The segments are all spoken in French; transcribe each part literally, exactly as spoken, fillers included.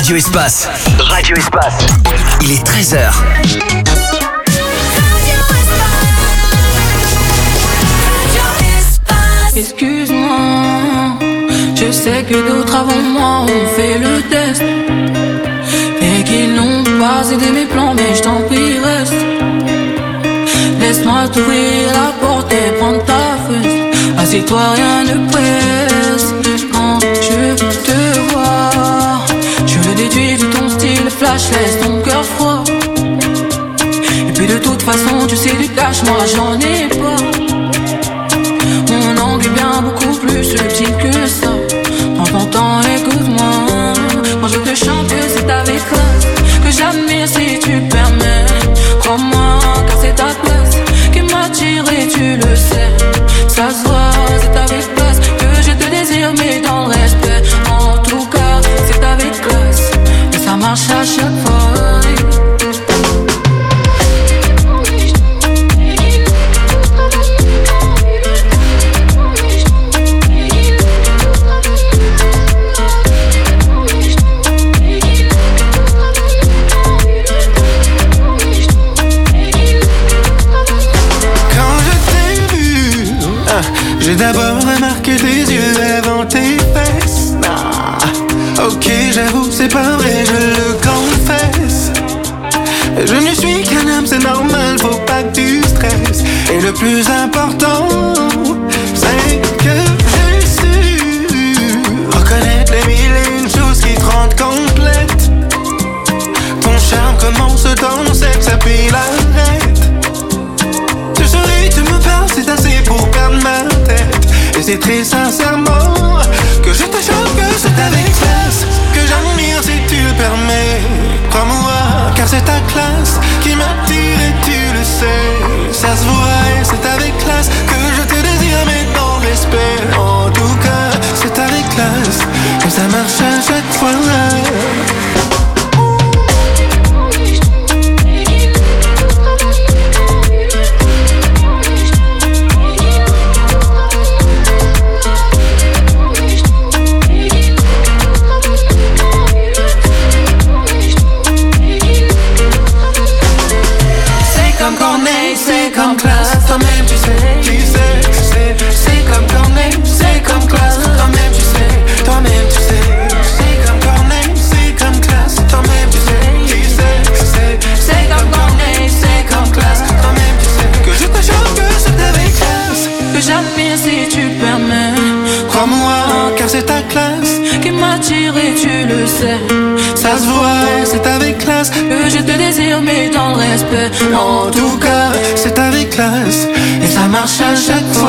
Radio Espace. Radio Espace. Il est treize heures. Excuse-moi, je sais que d'autres avant moi ont fait le test et qu'ils n'ont pas aidé mes plans, mais je t'en prie reste. Laisse-moi t'ouvrir la porte et prendre ta fesse. Assieds-toi, rien ne presse. Quand je te vois, je le déduis de ton style flash, laisse ton cœur froid. Et puis de toute façon, tu sais du cash, moi j'en ai pas. Mon angle est bien beaucoup plus subtil que ça. Prends ton temps, écoute-moi. Quand je te chante, c'est avec classe que j'admire si tu permets. Crois-moi, car c'est ta place qui m'attire et tu le sais. Ça se voit, c'est avec classe que je te désire, mais dans le respect. En tout cas, c'est avec classe et ça marche à chaque fois. J'ai d'abord remarqué tes yeux avant tes fesses. Ah, ok, j'avoue, c'est pas vrai, je le confesse. Je ne suis qu'un homme, c'est normal, faut pas que tu stresses. Et le plus important, c'est que j'ai su reconnaître les mille et une choses qui te rendent complète. Ton charme commence dans le sexe, ça puis l'arrête. Tu souris, tu me parles, c'est assez pour perdre ma tête. Et c'est très sincèrement que je te choque, que c'est avec classe que j'admire si tu le permets. Crois-moi, car c'est ta classe qui m'attire et tu le sais. Ça se voit et c'est avec classe que je te désire, mais dans le respect. En tout cas, c'est avec classe que ça marche à chaque fois. C'est comme classe, toi-même tu sais, tu sais, tu sais. C'est comme Corneille, c'est comme classe, toi-même tu sais, toi-même tu sais. C'est comme Corneille, c'est comme classe, toi-même tu sais, tu sais, tu sais. C'est comme Corneille, c'est comme classe, toi-même tu sais. Que je te choque, que c'est avec classe que j'admire si tu le permets. Crois-moi, car c'est ta classe qui m'attire et tu le sais. Ça se voit, c'est avec classe que je te désire, mais dans le respect. En tout cas, c'est avec classe et ça marche à chaque fois.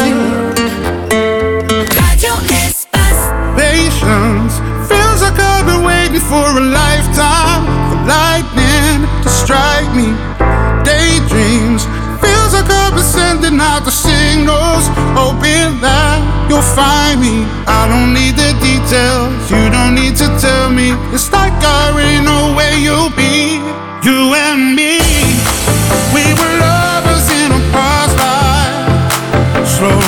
Radio Espace. Patience feels like I've been waiting for a lifetime for lightning to strike me. Daydreams feels like I've been sending out the signals, hoping that you'll find me. I don't need the details, you don't need to tell me. It's like I already know where you'll be. You and me, we were lovers in a past life. Slow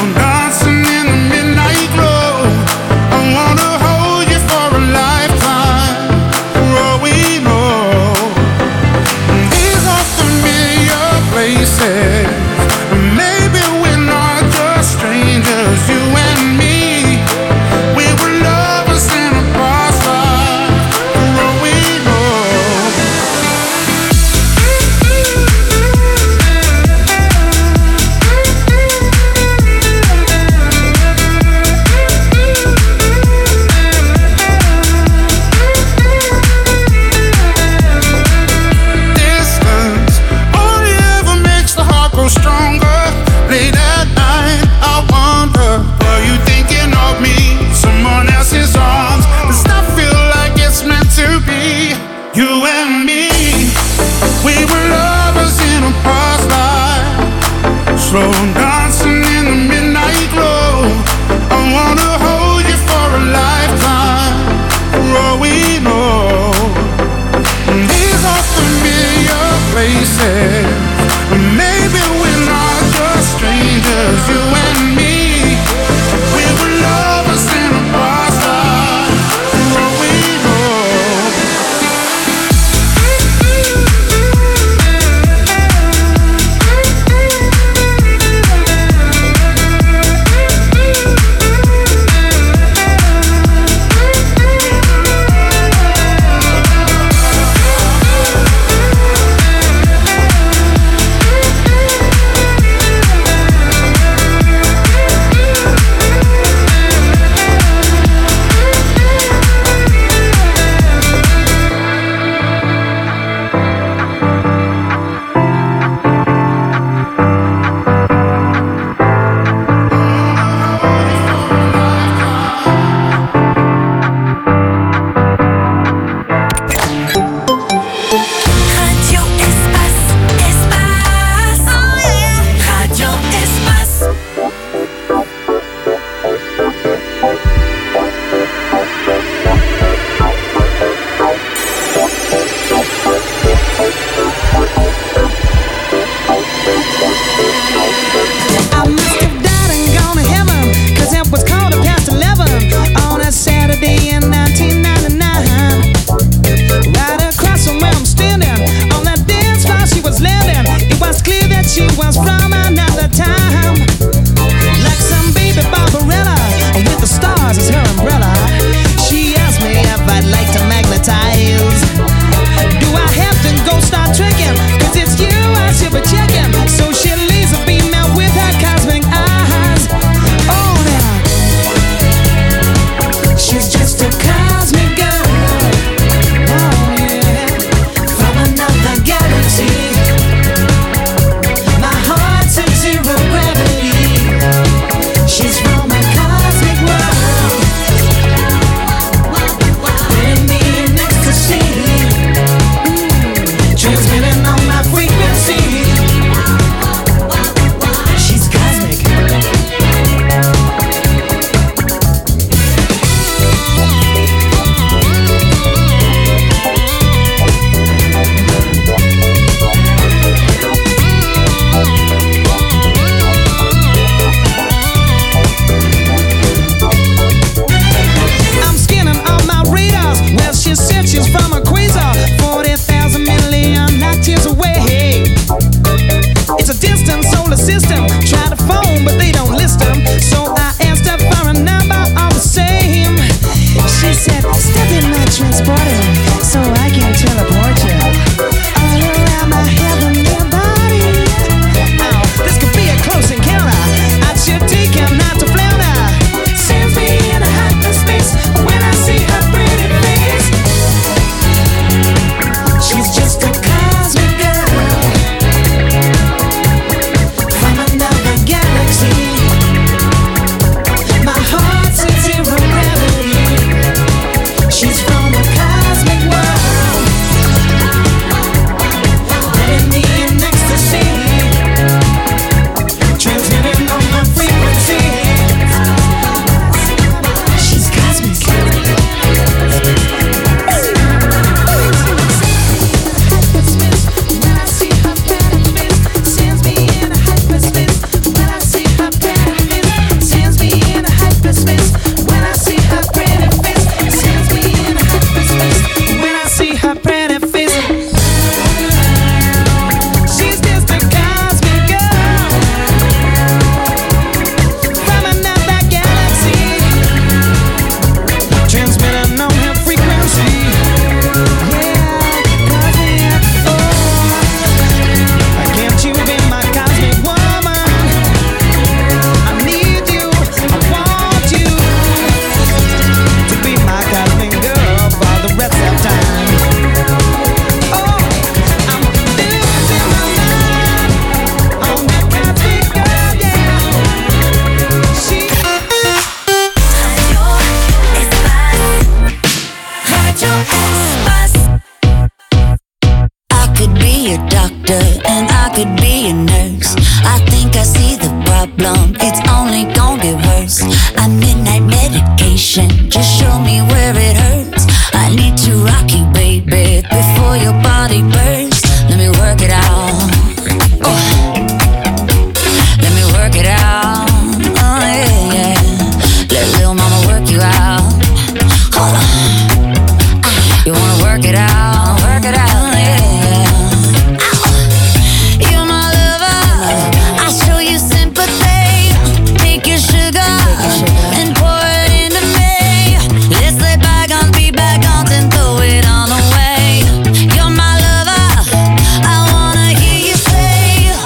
medication. Just show me where it hurts. I need to rock you, baby, before your body bursts. Let me work it out. Oh. Let me work it out. Oh yeah, yeah. Let little mama work you out. Hold on. Ah. You wanna work it out? Work it out. Yeah, yeah. You're my lover. I'll show you sympathy. Take your sugar and pour it into me. Let's let bygones be bygones and throw it all away. You're my lover. I wanna hear you say,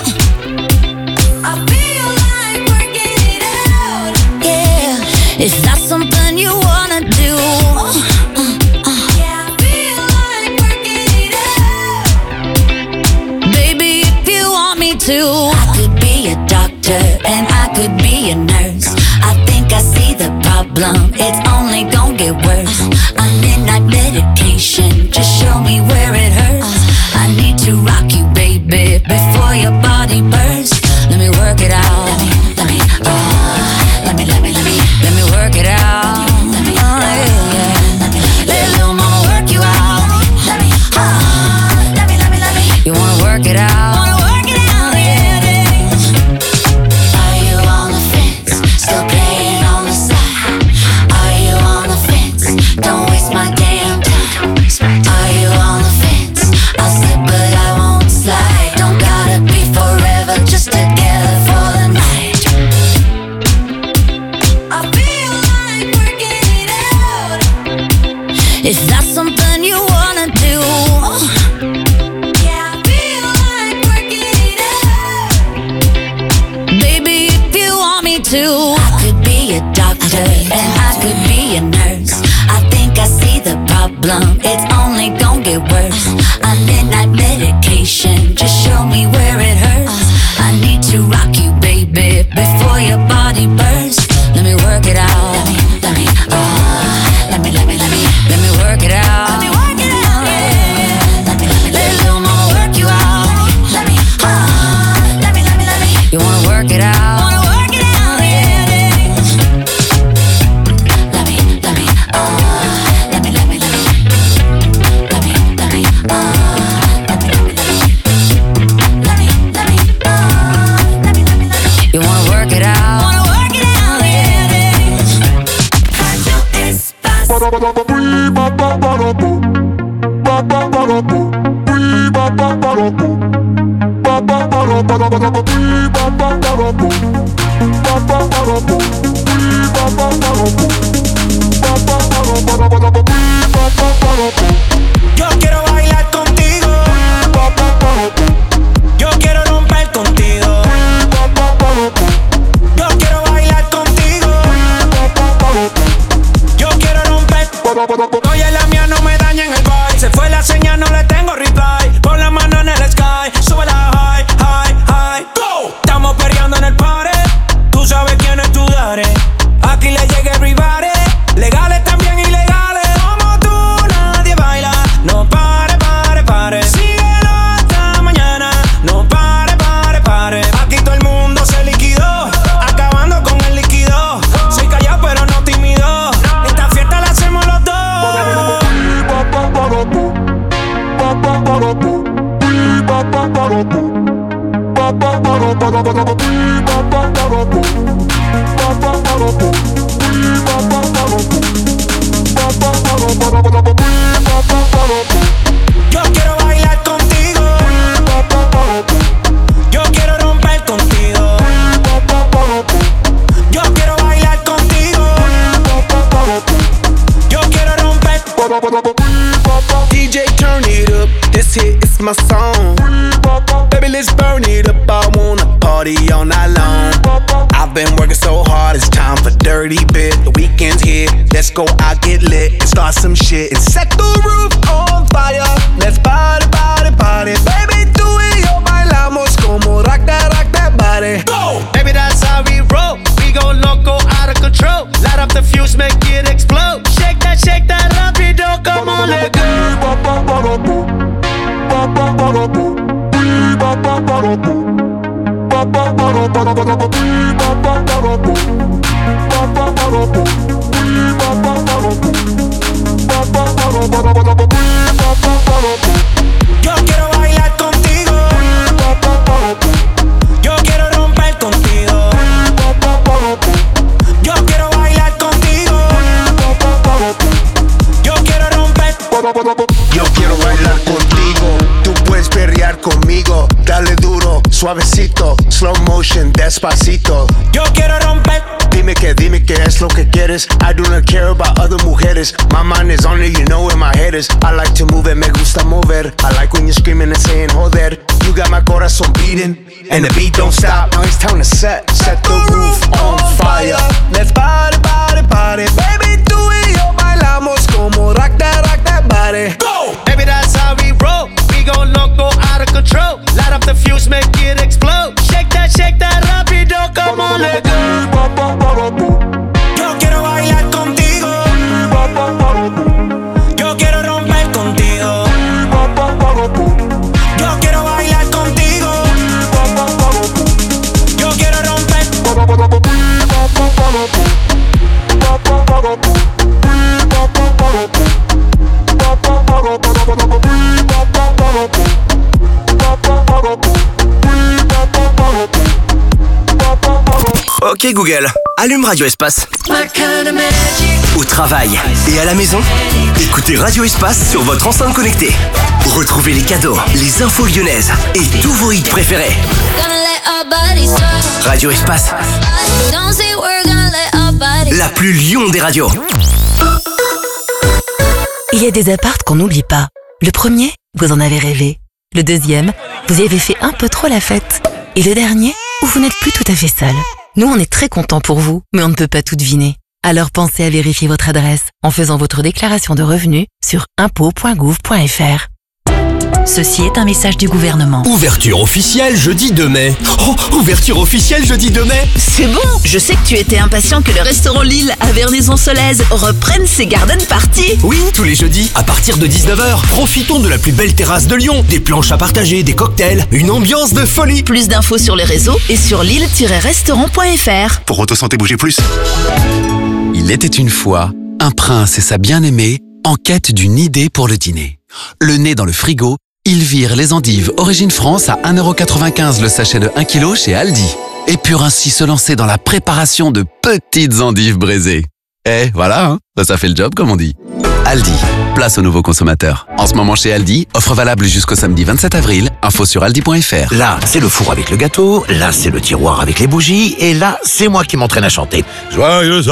I feel like working it out. Yeah, is that something you wanna do? Yeah, I feel like working it out. Baby, if you want me to, I could be a doctor and I could be a nurse. I think I see the problem, it's only gon' get worse. I'm midnight medication, just show me where it hurts. I need to rock you, baby, before your body bursts. Let me work it out. Let me, let me, oh, let me, let me, let me, let me work it out. Let me, oh, yeah, yeah. Let me, let little mama work you out. Let me, oh, let me, let me, let me. You wanna work it out? Wanna work it out, yeah, yeah. Are you on the fence? Still playing on the side? Are you on the fence? Don't waste my damn time. Are you on the fence? I'll slip but I won't slide. Don't gotta be forever, just together for the night. I feel like working it out. Is that something you wanna do? Yeah, I feel like working it out. Baby, if you want me to, I could be a doctor and I could be a nurse. I think I see the problem, it's only gon' get worse. I'm midnight medication, just show me where it hurts. I need to rock you, baby, before your body bursts. Let me work it out. Let me, let me, oh, let me, let me, let me, let me work it out. Let me work it out, yeah. Let me, let me, let little mama work you out. Let me, oh, let me, let me, let me. You wanna work it out? Wanna work it out, yeah, yeah. Let me, let me, oh, let me, let me, let me, let me, let me, oh, let me, let me, let me, let me, let me, oh, let me, let me, let me. You wanna work it out? Wanna work it out, yeah, yeah. Radio Espace. Yo quiero bailar contigo. Yo quiero romper contigo. Yo quiero bailar contigo. Yo quiero romper. Oye, la mía no me daña en el vibe. Se fue la señal, no le tengo reply. Pon la mano en el sky. Sube la high, high, high. Go. Estamos perreando en el party. Tú sabes quién es tu daddy. Aquí le llega everybody. Legales también ilegales. Como tú nadie baila. No pare, pare, pare. Síguelo hasta mañana. No pare, pare, pare. Aquí todo el mundo se liquidó. Acabando con el líquido. Soy callado pero no tímido. Esta fiesta la hacemos los dos. Yo quiero bailar contigo. Yo quiero romper contigo. Yo quiero bailar contigo. Yo quiero romper. D J, turn it up. This hit is my song. Baby, let's burn it up. I wanna party all night long. I've been working so hard, it's time for dirty bit. The weekend's here, let's go out, get lit, and start some shit. And set the roof on fire. Let's party, party, party. Baby, tú y yo bailamos como rock that, rock that body. Go! Baby, that's how we roll. We go loco, out of control. Light up the fuse, make it explode. Shake that, shake that, rapido, come on, let go. suavecito, slow motion, despacito. Yo quiero romper. Dime que, dime que es lo que quieres. I do not care about other mujeres. My mind is on it, you know where my head is. I like to move it, me gusta mover. I like when you're screaming and saying joder. You got my corazón beating, and the beat don't stop. Now it's time to set, set the roof on fire. Let's party, party, party. Baby, tú y yo bailamos como rock that, rock that body. Go! Baby, that's how we roll. We gon' loco out of control. Light up the fuse, make it explode. Shake that, shake that rapido, come on, let go. Yo quiero bailar contigo. Yo quiero romper contigo. Yo quiero bailar contigo. Yo quiero romper. Ok Google, allume Radio Espace. Au travail et à la maison, écoutez Radio Espace sur votre enceinte connectée. Retrouvez les cadeaux, les infos lyonnaises et tous vos hits préférés. Radio Espace, la plus Lyon des radios. Il y a des apparts qu'on n'oublie pas. Le premier, vous en avez rêvé. Le deuxième, vous y avez fait un peu trop la fête. Et le dernier, où vous n'êtes plus tout à fait seul. Nous, on est très contents pour vous, mais on ne peut pas tout deviner. Alors pensez à vérifier votre adresse en faisant votre déclaration de revenus sur impôts point gouv point fr. Ceci est un message du gouvernement. Ouverture officielle jeudi deux mai. Oh, ouverture officielle jeudi deux mai. C'est bon, je sais que tu étais impatient que le restaurant Lille à Vernaison-Solèze reprenne ses garden parties. Oui, tous les jeudis, à partir de dix-neuf heures, profitons de la plus belle terrasse de Lyon. Des planches à partager, des cocktails, une ambiance de folie. Plus d'infos sur les réseaux et sur lille tiret restaurant point fr. Pour Autosanté Bouger Plus. Il était une fois un prince et sa bien-aimée en quête d'une idée pour le dîner. Le nez dans le frigo, ils virent les endives Origine France à un euro quatre-vingt-quinze le sachet de un kilo chez Aldi et purent ainsi se lancer dans la préparation de petites endives braisées. Eh, voilà, hein, ça fait le job comme on dit. Aldi, place aux nouveaux consommateurs. En ce moment chez Aldi, offre valable jusqu'au samedi vingt-sept avril, info sur aldi point fr. Là, c'est le four avec le gâteau, là, c'est le tiroir avec les bougies, et là, c'est moi qui m'entraîne à chanter. Joyeux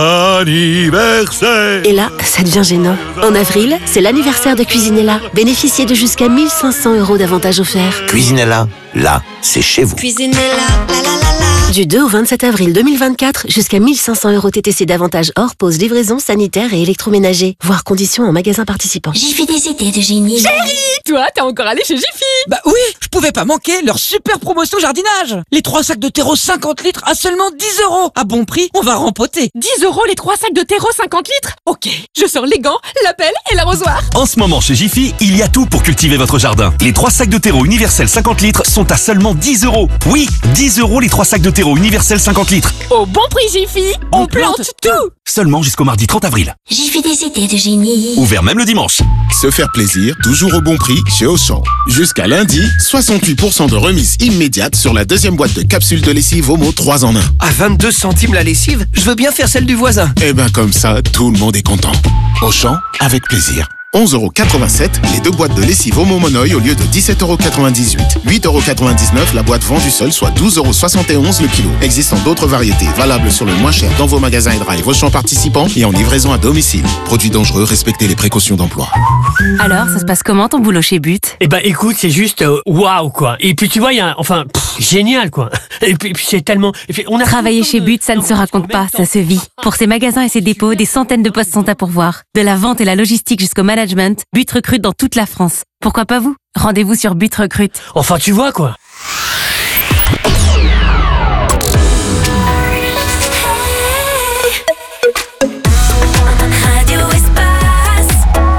anniversaire! Et là, ça devient gênant. En avril, c'est l'anniversaire de Cuisinella. Bénéficiez de jusqu'à mille cinq cents euros d'avantages offerts. Cuisinella, là, c'est chez vous. Cuisinella, la la la la. Du deux au vingt-sept avril deux mille vingt-quatre, jusqu'à mille cinq cents euros T T C d'avantages hors pause, livraison, sanitaire et électroménager. Voir conditions en magasin participant. Jiffy des idées de génie. Chérie, toi, t'es encore allé chez Jiffy? Bah oui, je pouvais pas manquer leur super promotion jardinage. Les trois sacs de terreau cinquante litres à seulement dix euros. À bon prix, on va rempoter. dix euros les trois sacs de terreau cinquante litres? Ok, je sors les gants, la pelle et l'arrosoir. En ce moment chez Jiffy, il y a tout pour cultiver votre jardin. Les trois sacs de terreau universel cinquante litres sont à seulement dix euros. Oui, dix euros les trois sacs de terreau universel cinquante litres. Au bon prix Jiffy, on, on plante, plante tout. tout. Seulement jusqu'au mardi trente avril. Jiffy des idées de génie. Ouvert même le dimanche. Se faire plaisir, toujours au bon prix chez Auchan. Jusqu'à lundi, soixante-huit pour cent de remise immédiate sur la deuxième boîte de capsules de lessive Omo trois en un. À vingt-deux centimes la lessive, je veux bien faire celle du voisin. Eh ben comme ça, tout le monde est content. Auchan, avec plaisir. onze euros quatre-vingt-sept, les deux boîtes de lessive Omo Monoï au lieu de dix-sept euros quatre-vingt-dix-huit. huit euros quatre-vingt-dix-neuf la boîte vendue seule, soit douze euros soixante et onze le kilo. Existant d'autres variétés, valables sur le moins cher dans vos magasins et drive Auchan participants et en livraison à domicile. Produits dangereux, respectez les précautions d'emploi. Alors, ça se passe comment ton boulot chez But? Eh ben écoute, c'est juste waouh wow, quoi. Et puis tu vois, il y a enfin pff, génial quoi. Et puis, et puis c'est tellement puis, on a Travailler chez But, ça ne se raconte pas, ça se vit. Pour ses magasins et ses dépôts, des centaines de postes sont à pourvoir. De la vente et la logistique jusqu'au management, But recrute dans toute la France. Pourquoi pas vous? Rendez-vous sur But Recrute. Enfin, tu vois quoi. Radio Espace.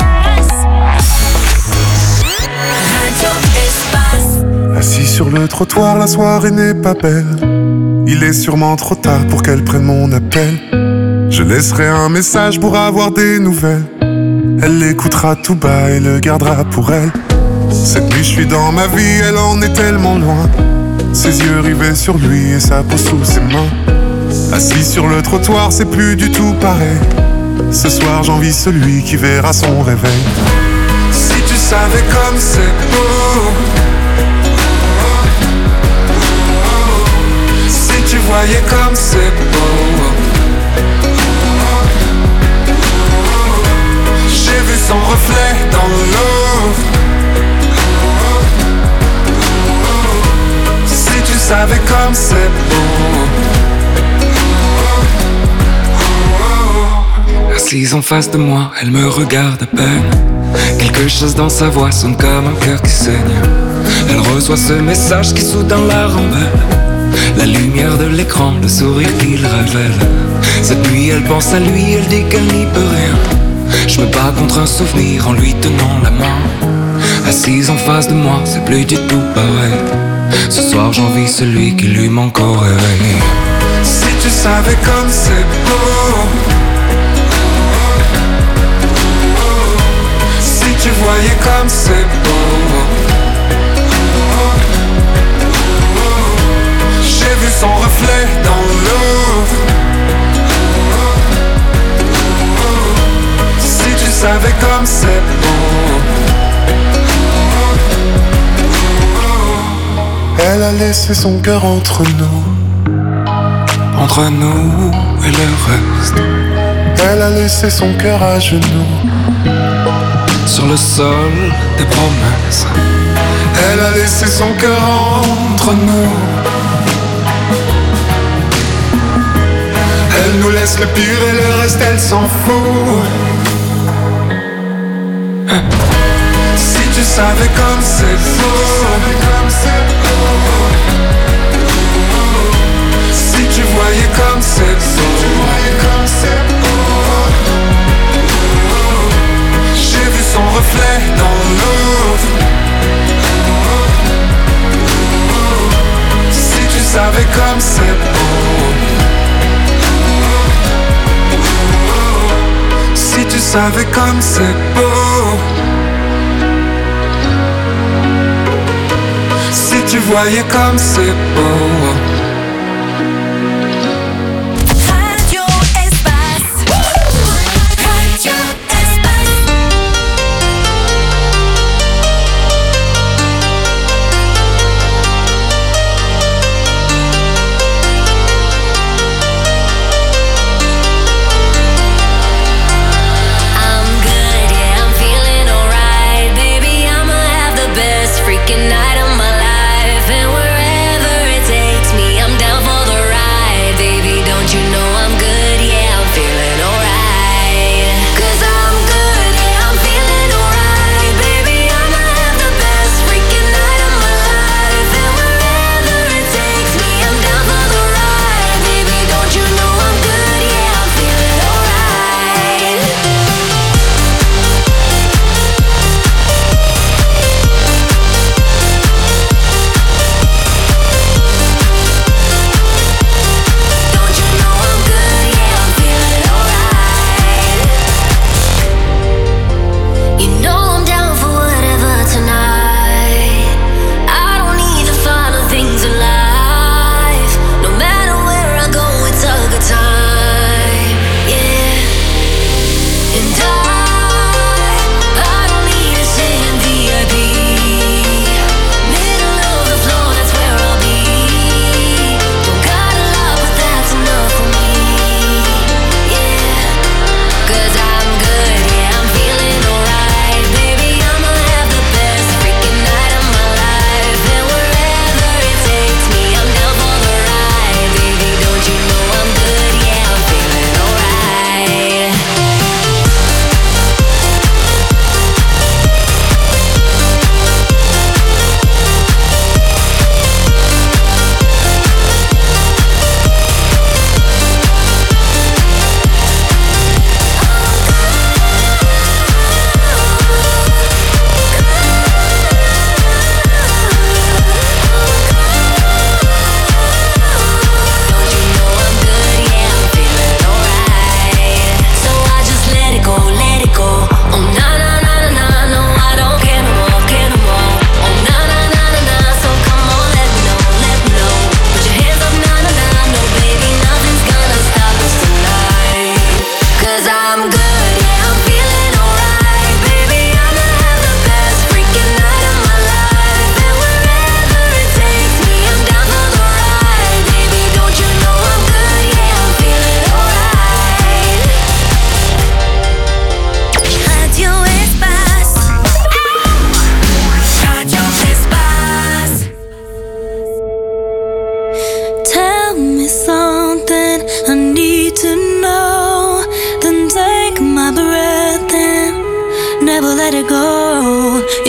Radio Espace. Assis sur le trottoir, la soirée n'est pas belle. Il est sûrement trop tard pour qu'elle prenne mon appel. Je laisserai un message pour avoir des nouvelles. Elle l'écoutera tout bas et le gardera pour elle. Cette nuit je suis dans ma vie, elle en est tellement loin. Ses yeux rivés sur lui et sa peau sous ses mains. Assis sur le trottoir, c'est plus du tout pareil. Ce soir j'envie celui qui verra son réveil. Si tu savais comme c'est beau, voyais comme c'est beau. J'ai vu son reflet dans l'eau. Si tu savais comme c'est beau. Assise en face de moi, elle me regarde à peine. Quelque chose dans sa voix sonne comme un cœur qui saigne. Elle reçoit ce message qui soudain la rend belle. La lumière de l'écran, le sourire qu'il révèle. Cette nuit elle pense à lui, elle dit qu'elle n'y peut rien. Je me bats contre un souvenir en lui tenant la main. Assise en face de moi, c'est plus du tout pareil. Ce soir j'envie celui qui lui manque au réveil. Si tu savais comme c'est beau. Si tu voyais comme c'est beau. J'ai vu son reflet dans l'eau. Si tu savais comme c'est beau. Elle a laissé son cœur entre nous, entre nous et le reste. Elle a laissé son cœur à genoux, sur le sol des promesses. Elle a laissé son cœur entre nous. Elle nous laisse le pire et le reste elle s'en fout. Si tu savais comme c'est beau. Si tu voyais comme c'est beau. J'ai vu son reflet dans l'eau. Si tu savais comme c'est beau. Si tu savais comme c'est beau. Si tu voyais comme c'est beau. Radio Espace. Radio Freaking night of my life, and wherever it takes me,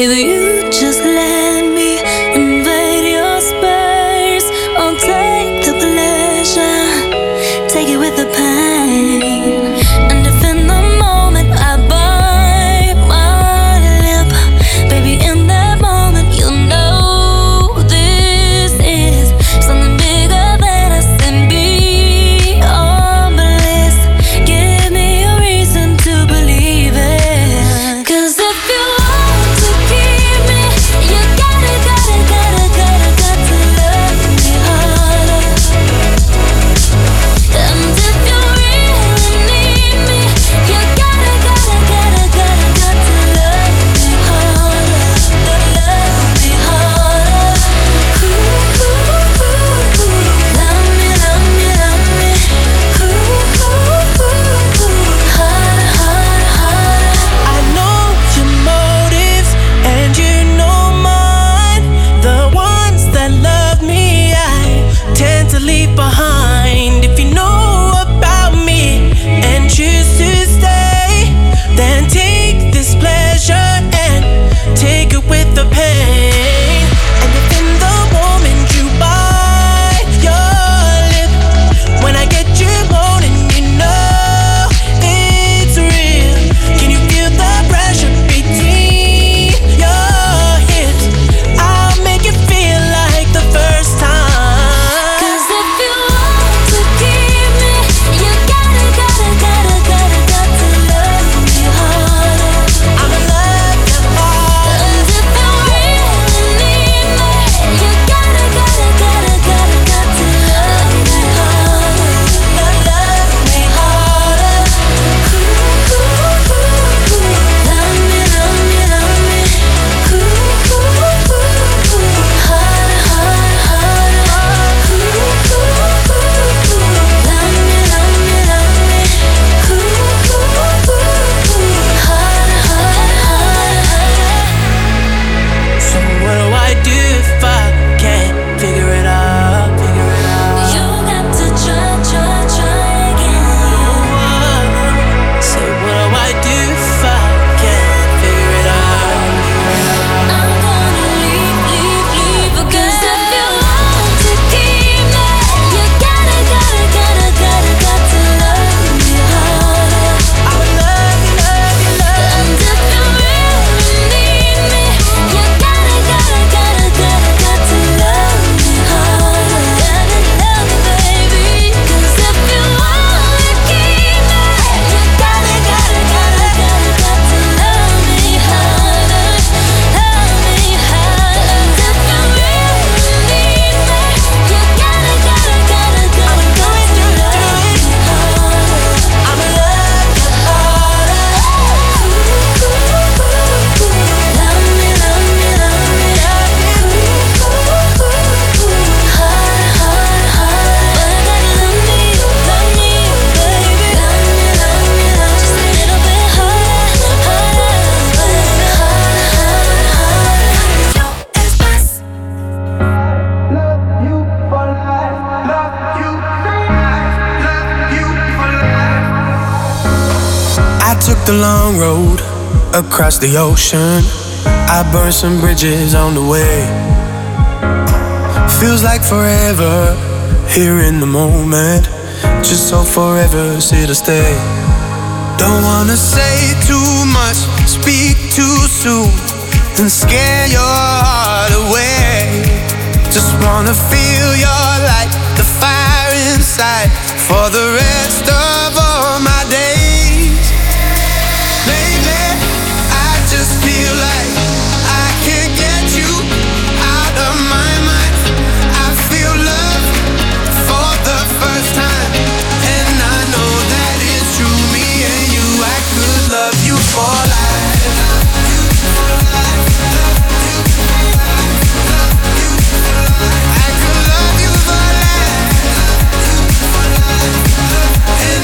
If you just let me invade your space, I'll take the pleasure, take it with the pain. And if in the moment I bite my lip, baby, in that moment you know this is something bigger than us and beyond bliss. Give me a reason to believe it. 'Cause if you want to keep me, you gotta, gotta, gotta, gotta, got to love me harder. And if you really need me, you gotta, gotta, gotta, gotta, got to love me harder. Love me harder. Ooh, ooh, ooh, ooh. Love me, love me, love me. Ooh, ooh, ooh, ooh. Harder, harder, harder. I know your motives and you know mine. The ones that love me, I tend to leave behind. If you know about me and choose to stay, then take this pleasure and take it with the pain. And if in the moment you bite your lip, when I get you moaning, you know it's real. Can you feel the pressure between your hips? I'll make it feel like the first time. 'Cause if you want to keep me, you gotta, gotta, gotta, gotta, got to love me harder. I'ma love you hard. And if you really need me, you gotta, gotta, gotta, gotta, got to love me harder. Love me harder. Ooh, ooh, ooh, ooh. Love me, love me, love me. Ooh, ooh, ooh, ooh. Harder, harder, harder. Ooh, ooh, ooh, ooh. Love me, love me, love me. Ooh, ooh, ooh, ooh. Harder, harder, harder. So what do I do if I can't figure it out? Figure it out. You got to try, try, try again. So what do I do if I can't figure it out? I'm gonna leave, leave, leave again. 'Cause if you want to keep me, you gotta, gotta, gotta, gotta, got to love me harder. I would love you, love you, love And if you really need me, you gotta, gotta, gotta, gotta, got to love me harder. Gotta love me, baby. 'Cause if you wanna keep me, you gotta, gotta, gotta, gotta, got to love me harder. Love me harder. And if you really need me, you gotta, gotta, gotta, gotta, got to love me harder. I'ma love you harder. Ooh, ooh, ooh, ooh. Love me, love me, love me. Ooh, ooh, ooh, ooh. Harder, harder, harder. But I gotta love me, love me, baby. Love me, love me, love just a little bit harder, harder, baby. Harder, harder, harder. Yo, Espace. I took the long road across the ocean. I burned some bridges on the way. Feels like forever here in the moment. Just so forever's here to stay. Don't wanna say too much, speak too soon, and scare your heart away. Just wanna feel your light, the fire inside, for the rest of all my days. Lately, I just feel like I can't get you out of my mind. I feel love for the first time, and I know that it's true. Me and you, I could love you for life. I could love you for life.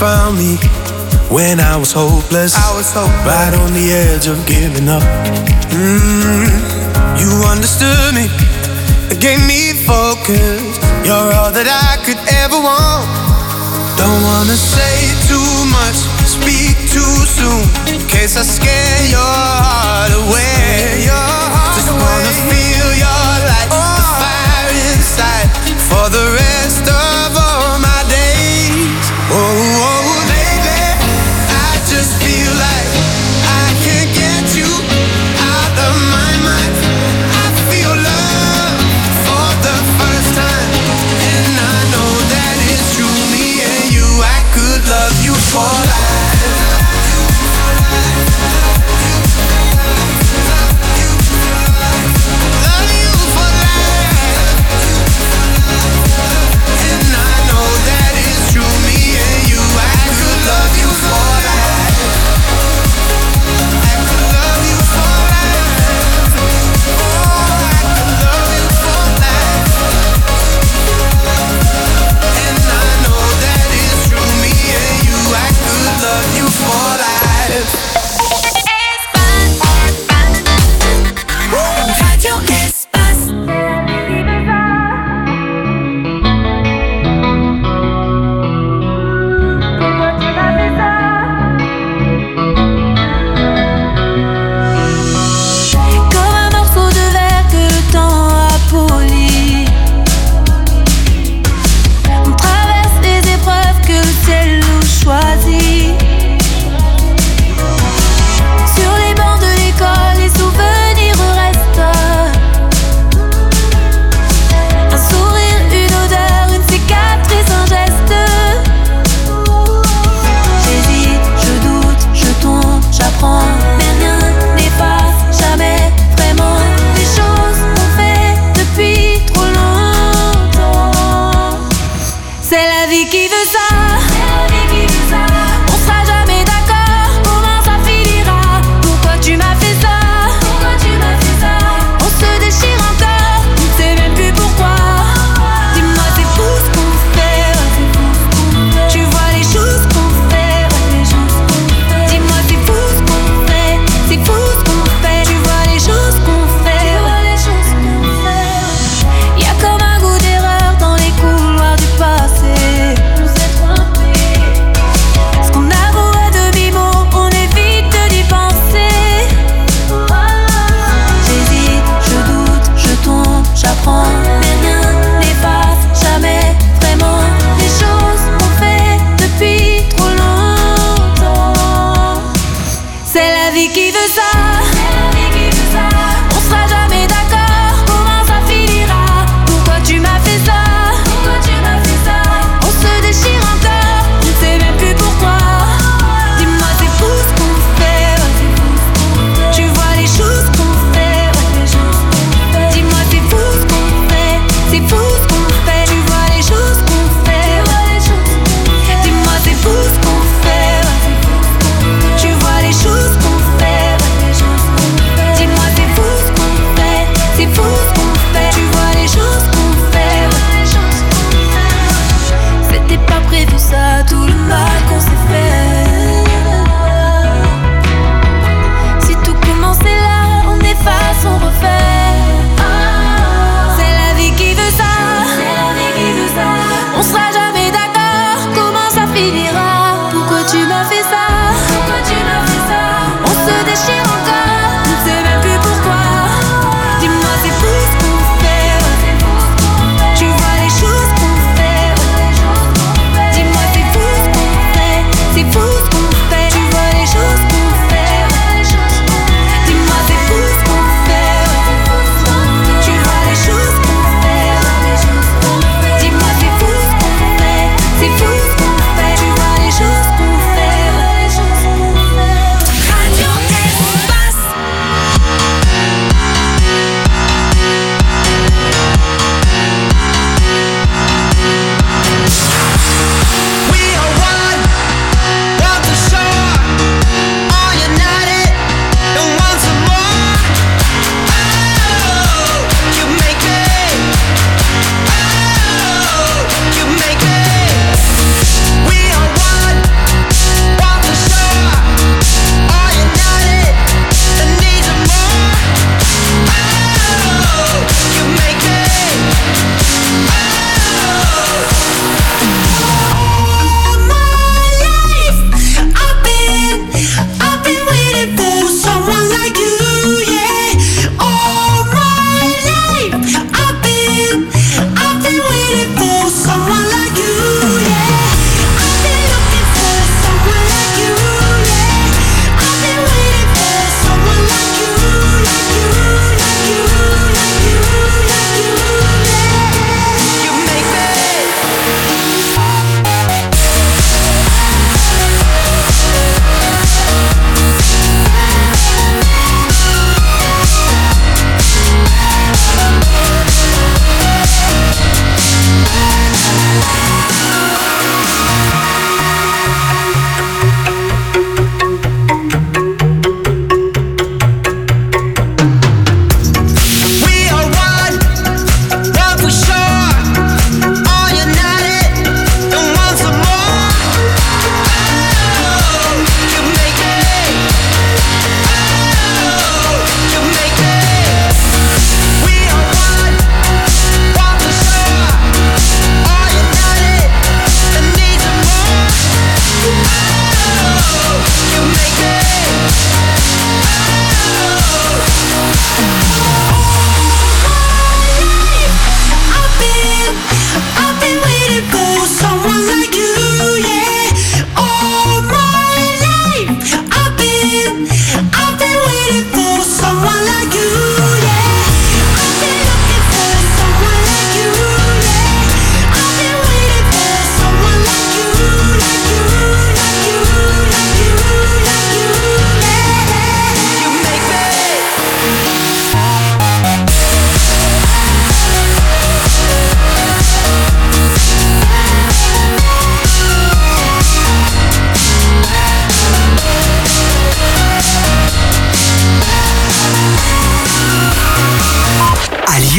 found me when I was hopeless, I was hopeless. Right on the edge of giving up. Mm, you understood me, gave me focus. You're all that I could ever want. Don't wanna say too much, speak too soon, in case I scare your heart away. Your heart Just away. Wanna feel your light, oh. The fire inside, for the rest of all my days. Oh, oh, baby, I just feel like I can't get you out of my mind. I feel love for the first time, and I know that it's true. Me and you, I could love you for life.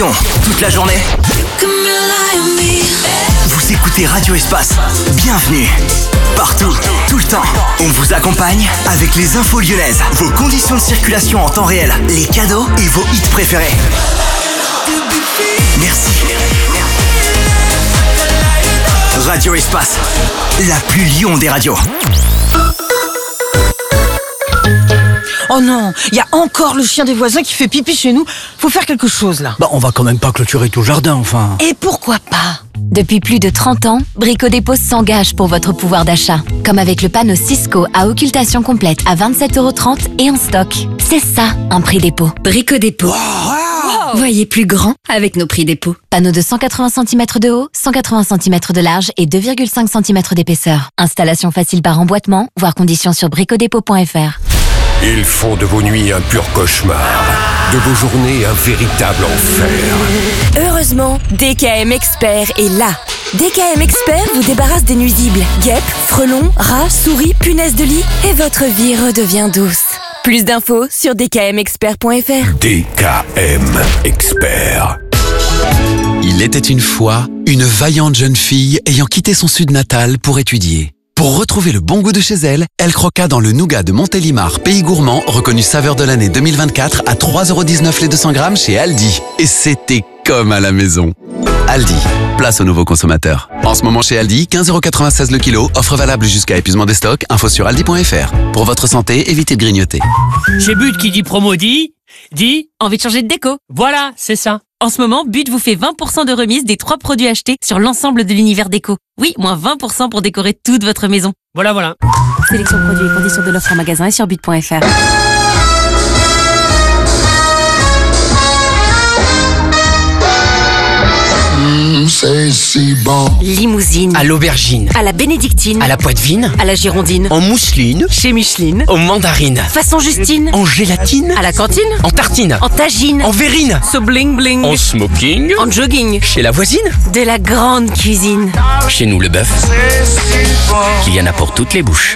Lyon, toute la journée. Vous écoutez Radio Espace. Bienvenue. Partout, tout le temps, on vous accompagne avec les infos lyonnaises, vos conditions de circulation en temps réel, les cadeaux et vos hits préférés. Merci. Radio Espace, la plus Lyon des radios. Oh non, il y a encore le chien des voisins qui fait pipi chez nous. Faut faire quelque chose là. Bah on va quand même pas clôturer tout le jardin, enfin. Et pourquoi pas? Depuis plus de trente ans, Brico Dépôt s'engage pour votre pouvoir d'achat. Comme avec le panneau Cisco à occultation complète à vingt-sept euros trente et en stock. C'est ça, un prix dépôt. Brico Dépôt. Wow. Voyez plus grand avec nos prix dépôt. Panneau de cent quatre-vingts centimètres de haut, cent quatre-vingts centimètres de large et deux virgule cinq centimètres d'épaisseur. Installation facile par emboîtement, voire conditions sur bricodépôt point f r. Ils font de vos nuits un pur cauchemar, de vos journées un véritable enfer. Heureusement, D K M Expert est là. D K M Expert vous débarrasse des nuisibles, guêpes, frelons, rats, souris, punaises de lit et votre vie redevient douce. Plus d'infos sur d k m expert point f r. D K M Expert. Il était une fois une vaillante jeune fille ayant quitté son sud natal pour étudier. Pour retrouver le bon goût de chez elle, elle croqua dans le nougat de Montélimar, pays gourmand, reconnu saveur de l'année deux mille vingt-quatre à trois euros dix-neuf les deux cents grammes chez Aldi. Et c'était comme à la maison. Aldi, place aux nouveaux consommateurs. En ce moment chez Aldi, quinze euros quatre-vingt-seize le kilo, offre valable jusqu'à épuisement des stocks, info sur aldi point f r. Pour votre santé, évitez de grignoter. Chez But qui dit promo dit, dit envie de changer de déco. Voilà, c'est ça. En ce moment, But vous fait vingt pour cent de remise des trois produits achetés sur l'ensemble de l'univers déco. Oui, moins vingt pour cent pour décorer toute votre maison. Voilà, voilà. Sélection produits et conditions de l'offre en magasin et sur but point f r. Mmh, c'est si bon. Limousine. À l'aubergine. À la bénédictine. À la poitevine. À la girondine. En mousseline. Chez Micheline. En mandarine. Façon Justine. En gélatine. À la cantine. En tartine. En tagine. En verrine. So bling bling. En smoking. En jogging. Chez la voisine. De la grande cuisine. Chez nous, le bœuf. Il y en a pour toutes les bouches.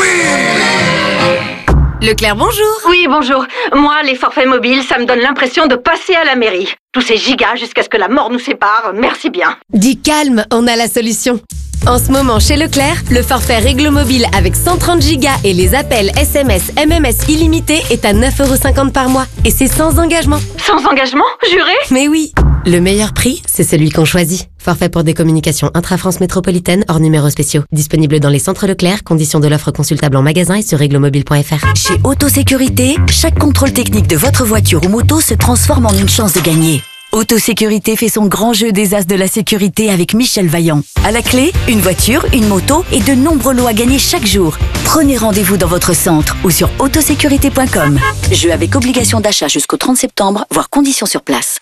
Leclerc, bonjour. Oui, bonjour. Moi, les forfaits mobiles, ça me donne l'impression de passer à la mairie. Tous ces gigas jusqu'à ce que la mort nous sépare, merci bien. Dis calme, on a la solution. En ce moment, chez Leclerc, le forfait Réglo Mobile avec cent trente gigas et les appels S M S, M M S illimités est à neuf euros cinquante par mois. Et c'est sans engagement. Sans engagement, juré? Mais oui. Le meilleur prix, c'est celui qu'on choisit. Forfait pour des communications intra-France métropolitaine hors numéros spéciaux. Disponible dans les centres Leclerc, conditions de l'offre consultable en magasin et sur réglomobile point f r. Chez Autosécurité, chaque contrôle technique de votre voiture ou moto se transforme en une chance de gagner. Autosécurité fait son grand jeu des as de la sécurité avec Michel Vaillant. À la clé, une voiture, une moto et de nombreux lots à gagner chaque jour. Prenez rendez-vous dans votre centre ou sur autosécurité point com. Jeu avec obligation d'achat jusqu'au trente septembre, voire conditions sur place.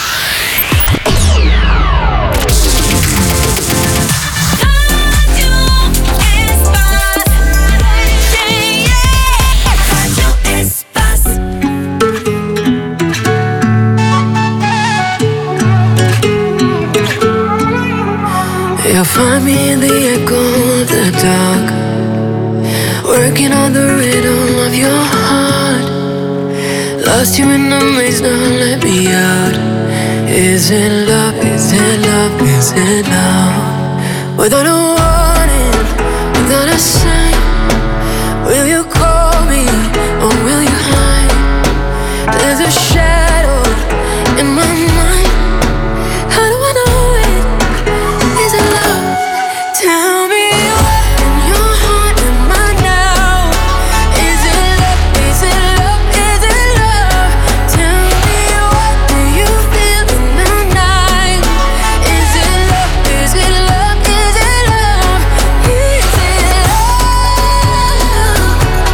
You'll find me in the echo of the dark, working on the rhythm of your heart. Lost you in the maze, now let me out. Is it love, is it love, is it love? Without a warning, without a sign, will you call me or will you hide? There's a shadow in my mind. How do I know it? Is it love? Tell me what in your heart am I now? Is it love? Is it love? Is it love? Tell me what do you feel in the night? Is it love? Is it love? Is it love? Is it love?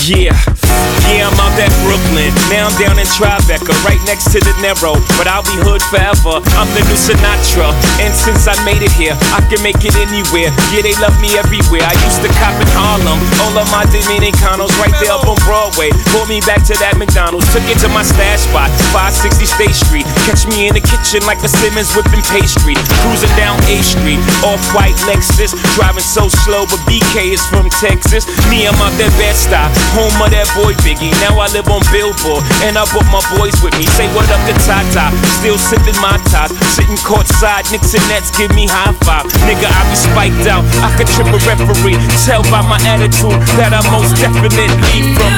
Yeah, yeah, I'm out at Brooklyn. Now I'm down in Tribeca, right next to the Narrow. But I'll be hood forever. I'm the new Sinatra. And since I made it here, I can make it anywhere. Yeah, they love me everywhere. I used to cop in Harlem. All of my Dominicanos right there up on Broadway. Pulled me back to that McDonald's. Took it to my stash spot, five sixty State Street. Catch me in the kitchen like a Simmons whipping pastry. Cruising down A Street, off-white Lexus. Driving so slow, but B K is from Texas. Me, I'm out that Bed-Stuy, home of that boy Biggie. Now I live on Billboard, and I brought my boys with me. Say what up to Tata, still sipping my top. Sitting courtside, Knicks and Nets give me high five. Nigga, I be spiked out, I could trip a referee. Tell by my attitude that I most definitely from.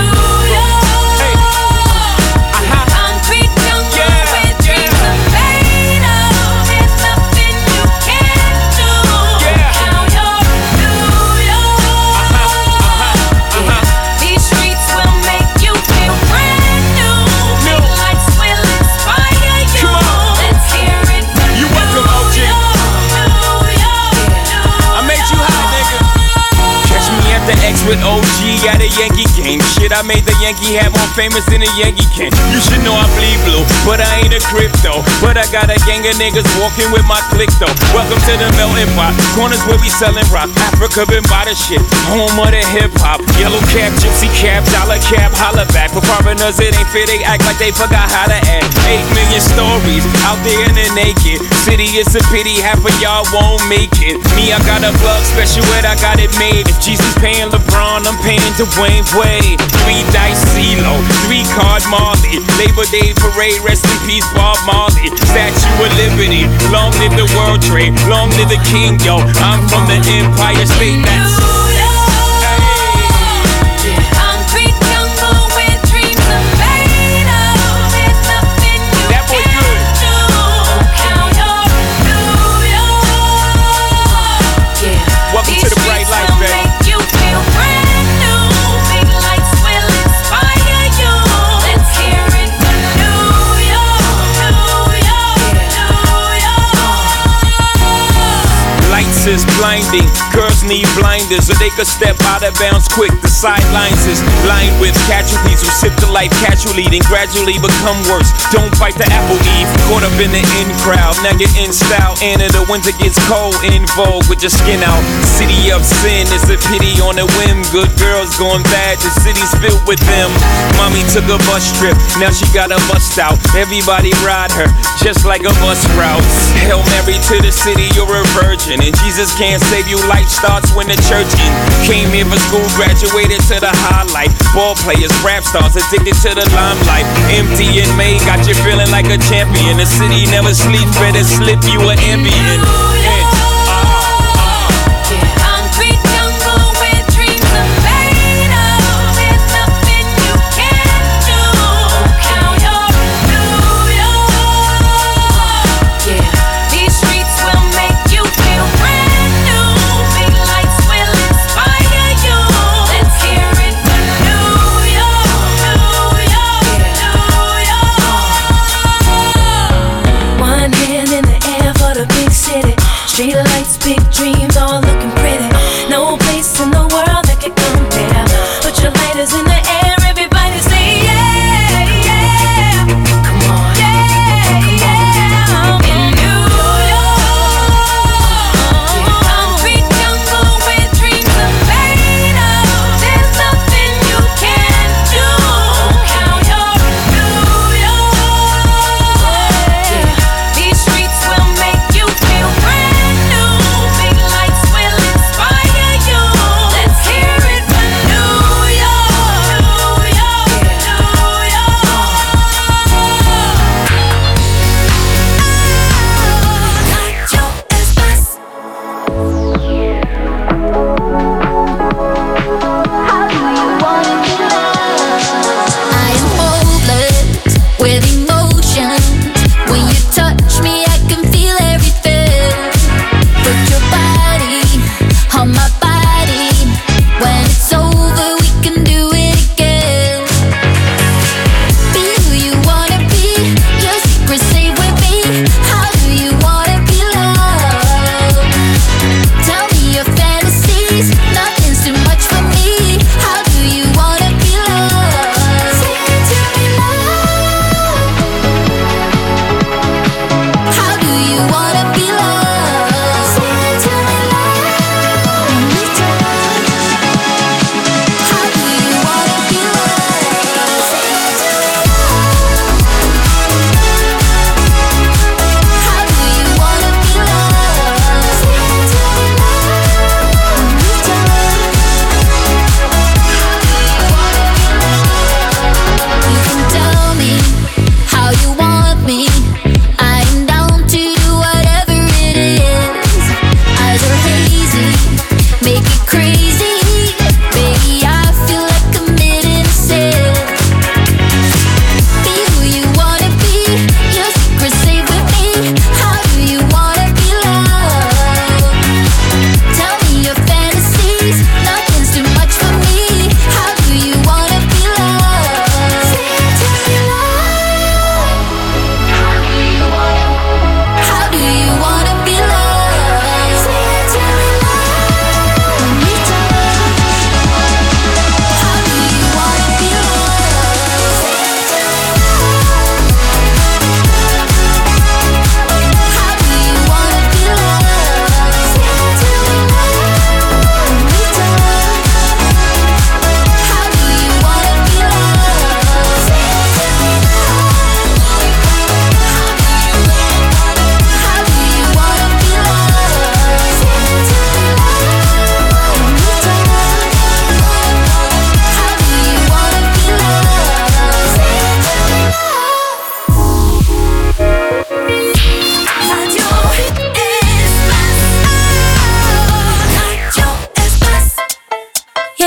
With O G at a Yankee game. Shit, I made the Yankee hat more famous than a Yankee can. You should know I bleed blue, but I ain't a crypto. But I got a gang of niggas walking with my click though. Welcome to the melting pot. Corners where we selling rock. Africa been by the shit. Home of the hip hop. Yellow cap, gypsy cap, dollar cap, holla back. For foreigners it ain't fair, they act like they forgot how to act. Eight million stories out there in the naked city. It's a pity half of y'all won't make it. Me, I got a plug special ed, I got it made. If Jesus paying LeBron, I'm paying Dwayne Wade. Three dice CeeLo, three card Marley. Labor Day parade, rest in peace Bob Marley. Statue of Liberty, long live the World Trade, long live the King, yo. I'm from the Empire State, that's is blinding. Girls need blinders so they could step out of bounds quick. The sidelines is lined with casualties who sip the life casually, then gradually become worse. Don't bite the apple eve, caught up in the in crowd. Now you're in style, and in the winter gets cold. In vogue with your skin out. City of sin, it's a pity on a whim. Good girls going bad, the city's filled with them. Mommy took a bus trip, now she got a bust out. Everybody ride her, just like a bus route. Hail Mary to the city, you're a virgin, and Jesus can't save you. Life starts when the church in. Came here for school, graduated to the highlight. Ball players, rap stars, addicted to the limelight. Empty in May, got you feeling like a champion. The city never sleeps, better slip you an ambient.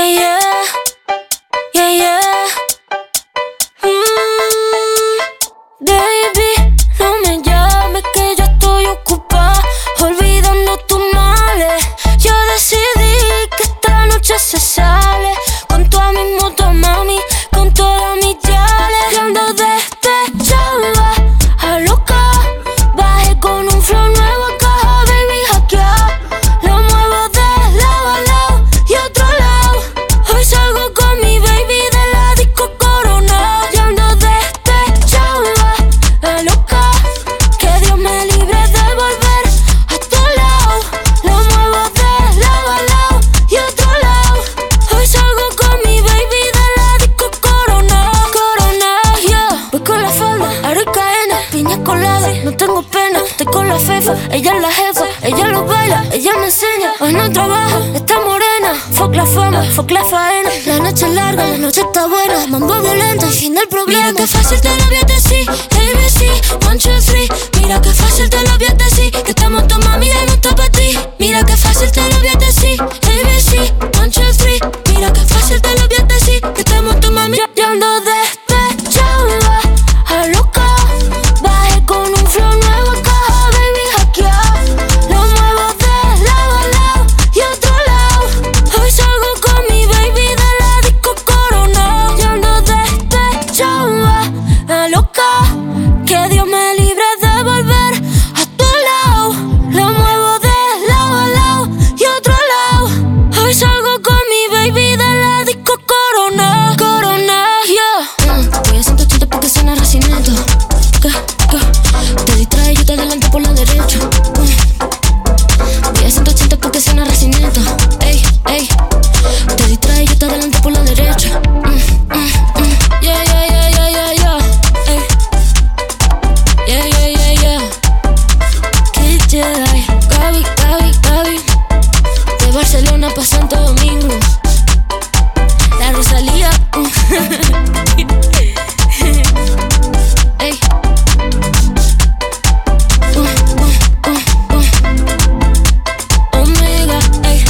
Yeah, yeah, yeah, yeah. Mm, baby, no me llames que yo estoy ocupada, olvidando tus males. Yo decidí que esta noche se sale con toda mi moto, mami, con todas mis yales. Yo ando despechada, a loca, bajé con un flow nuevo acá, baby, hackeado. Lo muevo de lado a lado y otro lado. Hoy salgo con mi baby de la disco Corona. Yo ando despechada, a loca, que Dios me libre de volver a tu lado. Lo muevo de lado a lado y otro lado. Hoy salgo con mi baby de la disco Corona. Corona, yeah. Voy con la falda, aricaena, piña colada, no tengo pena. Estoy con la fefa, ella es la jefa, ella lo baila, ella me enseña. Hoy no trabaja, está morena. Fuck la fama, fuck la faena. La noche es larga, la noche está buena. Mambo violento, el fin del problema. Mira que fácil te lo voy a decir, A B C, one, two, three. Mira que fácil te lo voy a decir, que estamos tu mami ya no está pa' ti. Mira que fácil te lo voy a decir, A B C, one, two, three. Mira que fácil te lo voy a decir, que estamos tu mami. Yo ando despechada, a loca, bajé con un flow nuevo acá, baby, hackeado. Lo muevo de lado a lado y otro lado. Hoy salgo con mi baby de la disco Corona. Yo ando despechada, a loca, que Dios me libre de volver a tu lado. Lo muevo de lado a lado y otro lado. Hoy salgo con mi baby de la disco Corona. Corona, yeah. Mm, voy a ciento ochenta porque suena racimento. ¿Qué? ¿Qué? Te distrae, yo te adelanto por la derecha. Mm. Voy a ciento ochenta porque suena racimento. Ey, ey. Te distrae, yo te adelanto por la derecha. Mm, mm, mm. Yeah, yeah, yeah, yeah, yeah, yeah. Ey. Yeah, yeah, yeah, yeah. Kid Jedi, Gaby, Gaby, Gaby. De Barcelona pa' Santo Domingo. La Rosalía. uh. Ey. Uh, uh, uh, uh. Omega, ey.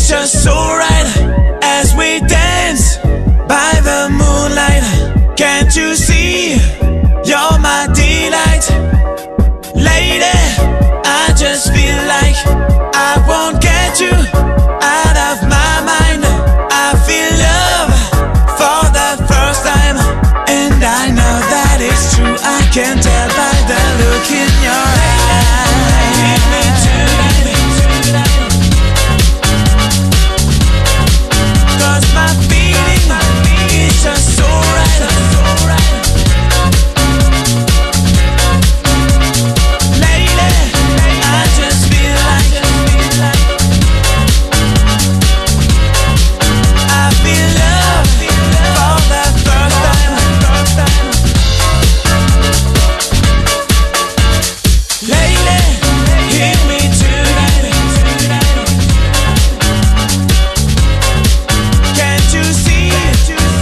just so right.